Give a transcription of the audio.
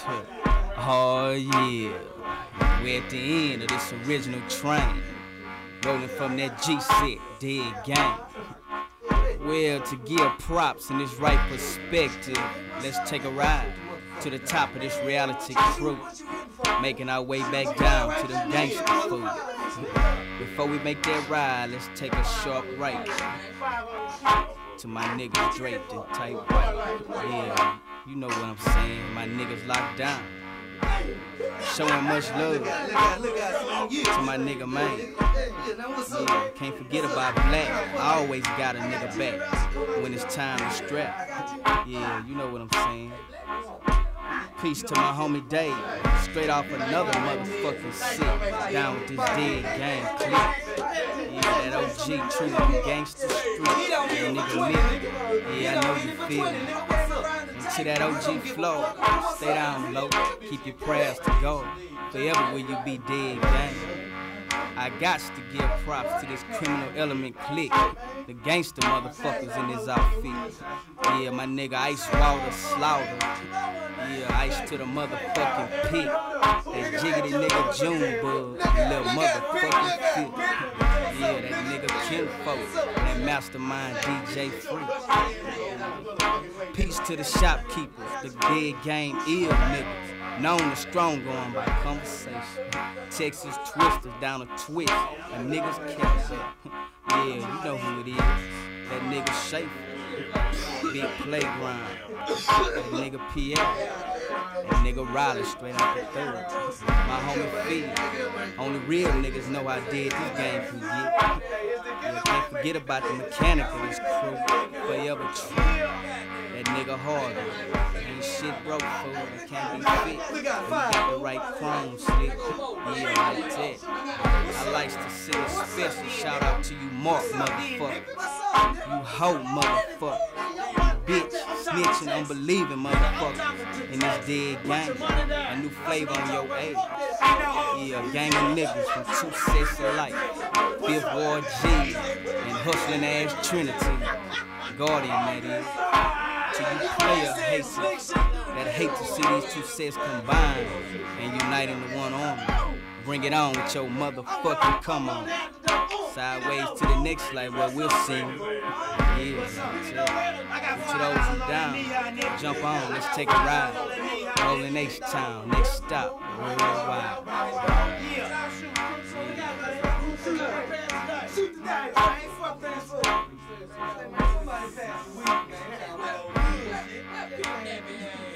Oh yeah, we're at the end of this original train, rolling from that G-set, dead game. Well, to give props in this right perspective, let's take a ride to the top of this reality crew, making our way back down to them gangster food. Before we make that ride, let's take a sharp right to my niggas draped in tight white. Yeah, you know what I'm saying, my niggas locked down, showing much love to my nigga man. Yeah, can't forget about Black. I always got a nigga back when it's time to strap. Yeah, you know what I'm saying. Peace to my homie Dave, straight off another motherfucking sick, down with this dead gang clip. Yeah, that OG true gangster street, that nigga living. Yeah, I know you feel it. And to that OG flow, stay down low, keep your prayers to go. Forever will you be dead gang. I gots to give props to this criminal element clique, the gangster motherfuckers in this outfit. Yeah, my nigga Ice Water Slaughter. Yeah, Ice to the motherfucking pit. That jiggity nigga Junebug, little motherfucking fit. Yeah, that nigga Kinfolk, that mastermind DJ Free. Peace to the shopkeepers, the dead game ill niggas, known as strong going by conversation. Texas twisters down a twist, and niggas catch up. Yeah, you know who it is. That nigga Schaefer, Big Playground. That nigga Pierre. That nigga Riley straight out the third. My homie Phil. Only real niggas know how dead this game can get. Yeah, can't forget about the mechanic of this crew. Forever true. That nigga harder. Ain't shit broke, fool. It can't be fit. You got the right chrome slick. Yeah, like that. I likes to say a special shout out to you Mark motherfucker. You hoe motherfucker. You bitch, snitching, unbelieving motherfucker. In this dead gang. A new flavor on your age. Yeah, a gang of niggas from two sets of life. Fifth Ward G and hustling ass Trinity. Guardian that is. To you player haters that hate to see these two sets combined and unite into one army. Bring it on with your motherfucking come on. Sideways to the next life where we'll sing. Yeah, to those who down, jump on, let's take a ride. Rolling H-Town, next stop, worldwide. Yeah.